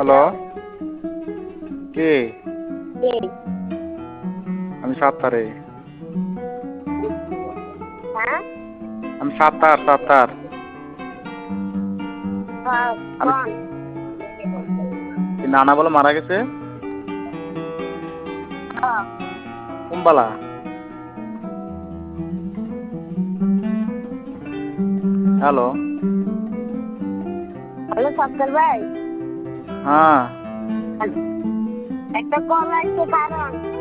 Hello, কে? কে? আমি সাত্তারে। হ্যাঁ? আমি সাত্তার। আমি কোন? কি নানা বলে মারা গেছে? হ্যাঁ। কুম্বালা। হ্যালো। হ্যালো সত্তর ভাই, হ্যাঁ। একটা কল আসছে কারণ